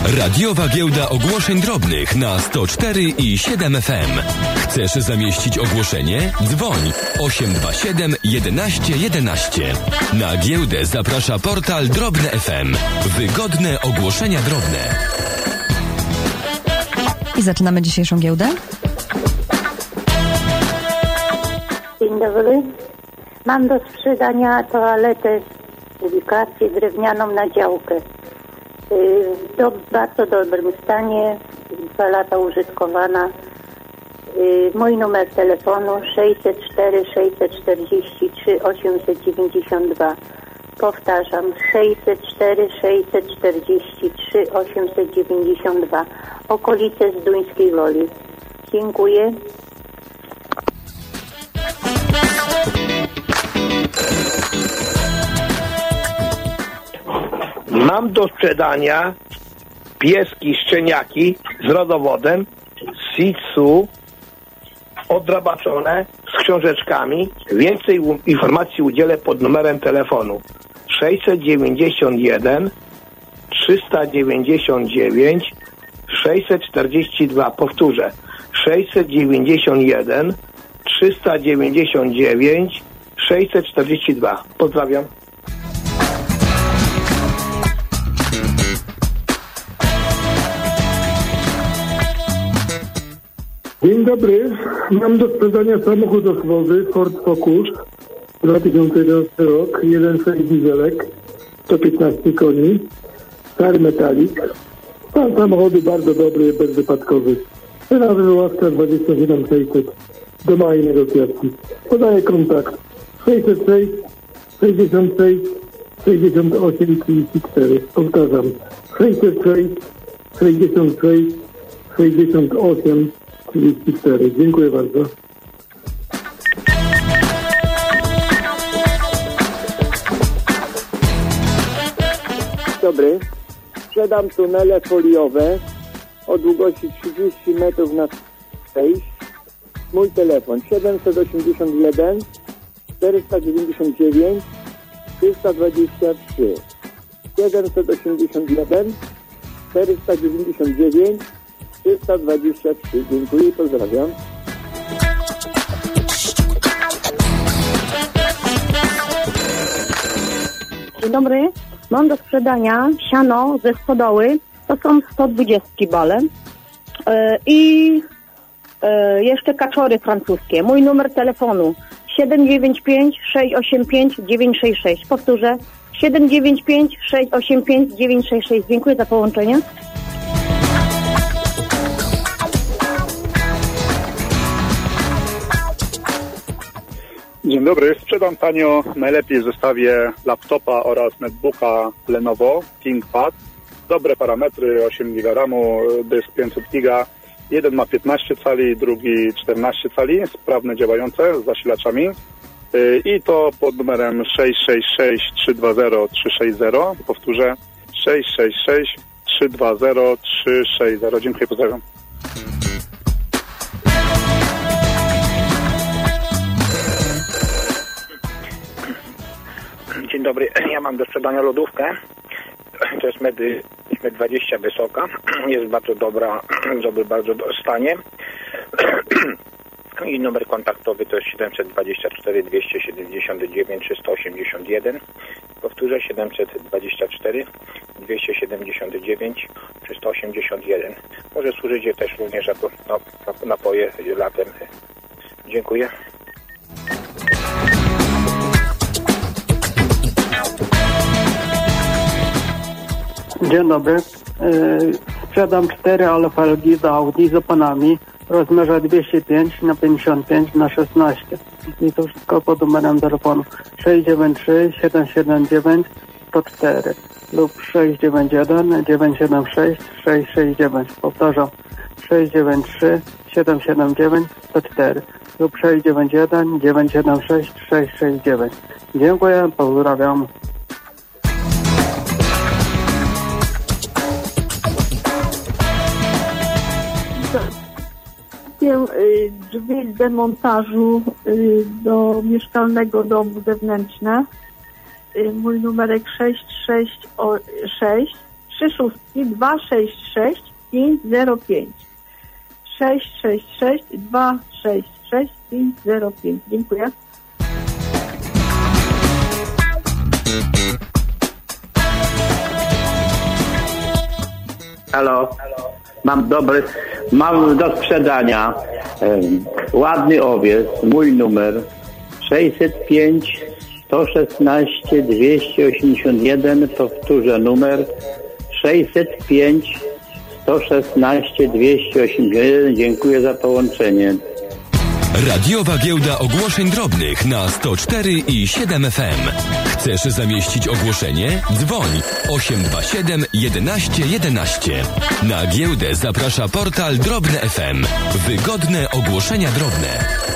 Radiowa giełda ogłoszeń drobnych na 104 i 7 FM. Chcesz zamieścić ogłoszenie? Dzwoń 827 11 11. Na giełdę zaprasza portal Drobne FM. Wygodne ogłoszenia drobne. I zaczynamy dzisiejszą giełdę. Dzień dobry. Mam do sprzedania toaletę, ubikację drewnianą na działkę. W bardzo dobrym stanie, 2 lata użytkowana. Mój numer telefonu 604 643 892. Powtarzam, 604 643 892. Okolice Zduńskiej Woli. Dziękuję. Mam do sprzedania pieski szczeniaki z rodowodem, Shih Tzu, odrabaczone z książeczkami. Więcej informacji udzielę pod numerem telefonu 691 399 642. Powtórzę, 691 399 642. Pozdrawiam. Dzień dobry. Mam do sprzedania samochód osobowy Ford Focus 2011 rok, 1.6 dieselek, 115 koni, stary metalik. Stan samochodu bardzo dobry, bezwypadkowy. Cena wywoławcza 27 600. Do małej negocjacji. Podaję kontakt 606 66 68 34. Powtarzam, 606 66 68 34. Dziękuję bardzo. Dobry. Sprzedam tunele foliowe o długości 30 metrów na 6. Mój telefon 781 499 323. 781 499 323. Dziękuję i pozdrawiam. Dzień dobry. Mam do sprzedania siano ze stodoły. To są 120 bale. I jeszcze kaczory francuskie. Mój numer telefonu 795 685 966. Powtórzę, 795 685 966. Dziękuję za połączenie. Dzień dobry, sprzedam tanio najlepiej w zestawie laptopa oraz netbooka Lenovo ThinkPad. Dobre parametry, 8 GB RAMu, dysk 500 GB. Jeden ma 15 cali, drugi 14 cali, sprawne, działające z zasilaczami. I to pod numerem 666 320 360. Powtórzę, 666 320 360. Dziękuję, pozdrawiam. Dzień dobry, ja mam do sprzedania lodówkę. To jest metr 20 wysoka. Jest bardzo dobra, w bardzo stanie. I numer kontaktowy to jest 724 279 381. Powtórzę, 724 279 381. Może służycie też również jako napoje latem. Dziękuję. Dzień dobry. Sprzedam 4 alofelgi do Audi z oponami w rozmiarze 205 na 55 na 16. I to wszystko pod numerem telefonu 693 779 104 lub 691 976 669. Powtarzam, 693 779 104 lub 691 976 669. Dziękuję, pozdrawiam. Drzwi z demontażu do mieszkalnego domu zewnętrzne. Mój numerek 666 266 505. 666 266 505. Dziękuję. Halo. Mam do sprzedania ładny owiec, mój numer 605 116 281, powtórzę numer 605 116 281. Dziękuję za połączenie. Radiowa Giełda Ogłoszeń Drobnych na 104 i 7 FM. Chcesz zamieścić ogłoszenie? Dzwoń 827 11 11. Na giełdę zaprasza portal Drobne FM. Wygodne ogłoszenia drobne.